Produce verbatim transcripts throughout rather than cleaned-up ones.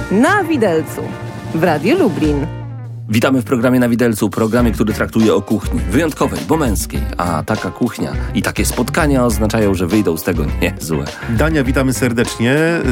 Na Widelcu w Radiu Lublin. Witamy w programie Na Widelcu, programie, który traktuje o kuchni wyjątkowej, bo męskiej. A taka kuchnia i takie spotkania oznaczają, że wyjdą z tego niezłe. Dania, witamy serdecznie.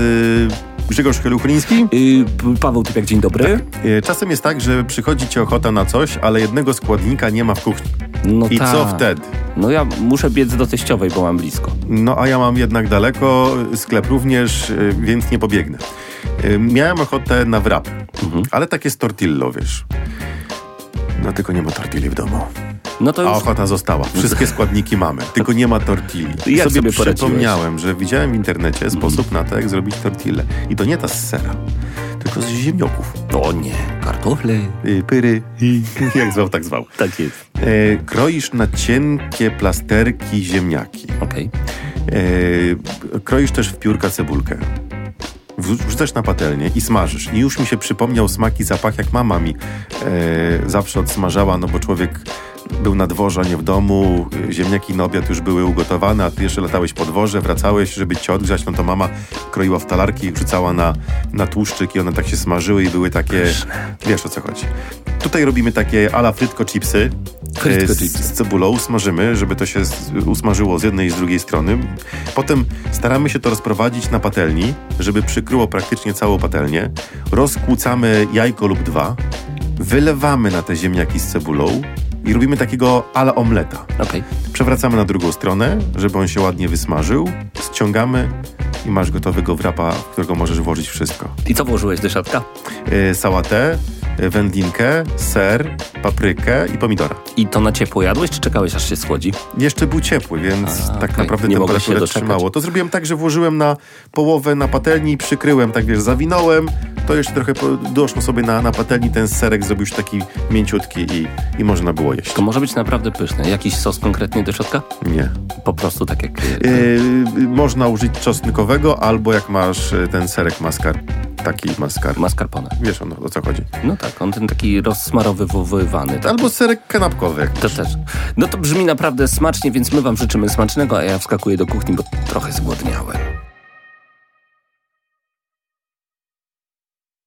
Yy, Grzegorz Heluchliński. Yy, Paweł Typiak, dzień dobry. Tak. Yy, czasem jest tak, że przychodzi ci ochota na coś, ale jednego składnika nie ma w kuchni. No I ta. co wtedy? No ja muszę biec do teściowej, bo mam blisko. No a ja mam jednak daleko, sklep również, yy, więc nie pobiegnę. Yy, miałem ochotę na wrap, mhm. ale takie z tortillo, wiesz. No tylko nie ma tortilli w domu. No to już... A ochota została. Wszystkie składniki mamy, tylko nie ma tortilli. I jak sobie, sobie przypomniałem, że widziałem w internecie sposób na to, jak zrobić tortillę. I to nie ta z sera, tylko z ziemniaków. O nie, kartofle. Yy, pyry, jak zwał, tak zwał. Tak jest. Yy, kroisz na cienkie plasterki ziemniaki. Okej. Okay. Yy, kroisz też w piórka cebulkę. Wrzucasz na patelnię i smażysz. I już mi się przypomniał smak i zapach, jak mama mi e, zawsze odsmażała, no bo człowiek był na dworze, a nie w domu, ziemniaki na obiad już były ugotowane, a ty jeszcze latałeś po dworze, wracałeś, żeby cię odgrzać, no to mama kroiła w talarki i wrzucała na, na tłuszczyk i one tak się smażyły i były takie, pyszne. Wiesz o co chodzi. Tutaj robimy takie a la frytko chipsy, frytko z, z cebulą, smażymy, żeby to się z, usmażyło z jednej i z drugiej strony. Potem staramy się to rozprowadzić na patelni, żeby przykryło praktycznie całą patelnię. Rozkłócamy jajko lub dwa, wylewamy na te ziemniaki z cebulą i robimy takiego a la omleta. Okay. Przewracamy na drugą stronę, żeby on się ładnie wysmażył, ściągamy i masz gotowego wrapa, w którego możesz włożyć wszystko. I co włożyłeś do środka? Yy, sałatę, wędlinkę, ser, paprykę i pomidora. I to na ciepło jadłeś, czy czekałeś, aż się schłodzi? Jeszcze był ciepły, więc A, tak okay. naprawdę nie temperaturę trzymało. To zrobiłem tak, że włożyłem na połowę na patelni i przykryłem, tak wiesz, zawinąłem. To jeszcze trochę doszło sobie na, na patelni, ten serek zrobił już taki mięciutki i, i można było jeść. To może być naprawdę pyszne. Jakiś sos konkretnie do środka? Nie. Po prostu tak jak... Yy, można użyć czosnkowego, albo jak masz ten serek maskar, taki maskar. Mascarpone. Wiesz o, o co chodzi. No tak, on ten taki rozsmarowywany. Taki. Albo serek kanapkowy. Jak to też. No to brzmi naprawdę smacznie, więc my wam życzymy smacznego, a ja wskakuję do kuchni, bo trochę zgłodniałem.